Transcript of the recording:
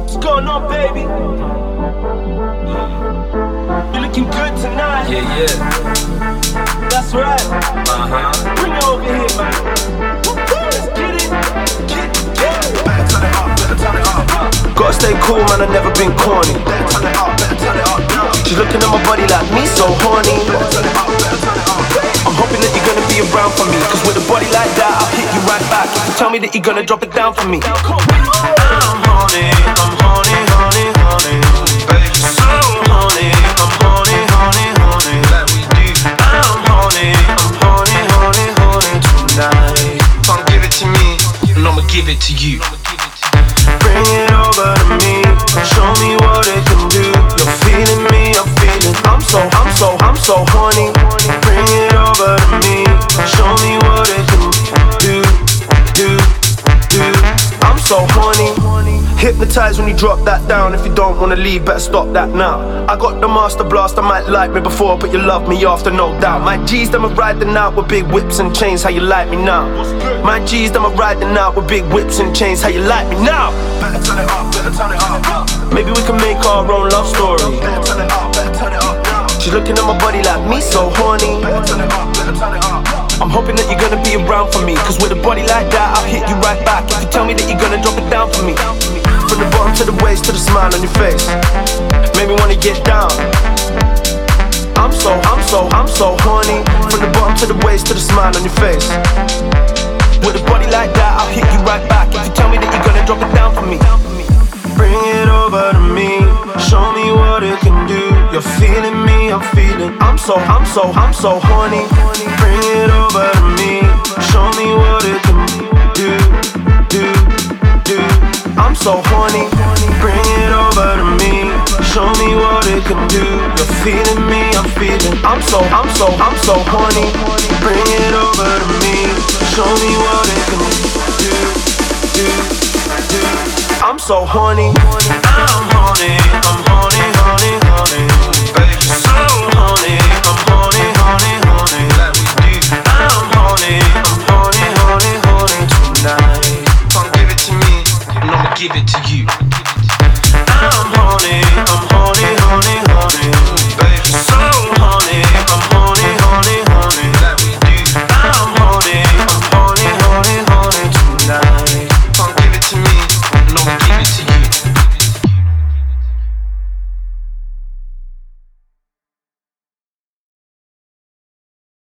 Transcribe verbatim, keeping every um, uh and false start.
What's going on, baby? You're looking good tonight. Yeah, yeah. That's right. Uh-huh. Bring it over here, man. Let's get it. Get, get it. Better turn it up, better turn it up. Gotta stay cool, man, I've never been corny. Better turn it up, better turn it up now. She's looking at my body like me, so horny. Better turn it up, better turn it up. I'm hoping that you're gonna be around for me, cause with a body like that, I'll hit you right back. If you tell me that you're gonna drop it down for me. I'm horny, I'm horny, horny, horny. Baby, so horny, I'm horny, horny, horny. Like we do. I'm horny, I'm horny, horny, horny tonight. Come give it to me, and I'ma give it to you. Bring it over to me, show me what it can do. You're feeling me, I'm feeling. I'm so, I'm so, I'm so horny. Bring it over to me, show me what it can do, do, do. I'm so horny. Hypnotized when you drop that down. If you don't wanna leave, better stop that now. I got the master blast, I might like me before, but you love me after, no doubt. My G's, them are riding out with big whips and chains, how you like me now? My G's, them are riding out with big whips and chains, how you like me now? Better turn it up, better turn it up. Maybe we can make our own love story. Better turn it up, better turn it up now. She's looking at my body like me, so horny. Better turn it up, better turn it up. I'm hoping that you're gonna be around for me, cause with a body like that, I'll hit you right back. If you tell me that you're gonna drop it down for me. From the bottom to the waist to the smile on your face, make me wanna get down. I'm so, I'm so, I'm so horny. From the bottom to the waist to the smile on your face. With a body like that, I'll hit you right back. If you tell me that you're gonna drop it down for me. Bring it over to me, show me what it can do. You're feeling me, I'm feeling. I'm so, I'm so, I'm so horny. Bring it over to me, show me what it can do, do, do. I'm so horny. Bring it over to me, show me what it can do. You're feeling me, I'm feeling. I'm so, I'm so, I'm so horny. Bring it over to me, show me what it can do, do, do. I'm so horny. I'm